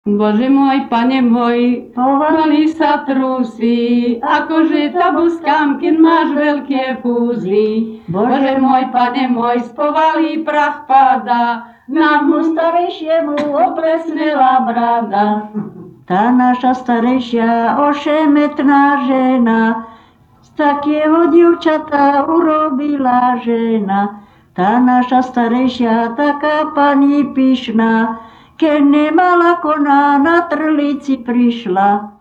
Bože môj, Pane môj, pomaly sa trúsi, akože tabuskám, keď máš veľké fúzy. Bože môj, Pane môj, z povaly prach padá, námu starejšiemu oplesnela brada. Tá naša starejšia ošemetná žena z takého dievčata urobila žena. Tá naša starejšia, taká pani pyšná, keď nemala kona, na trlici prišla.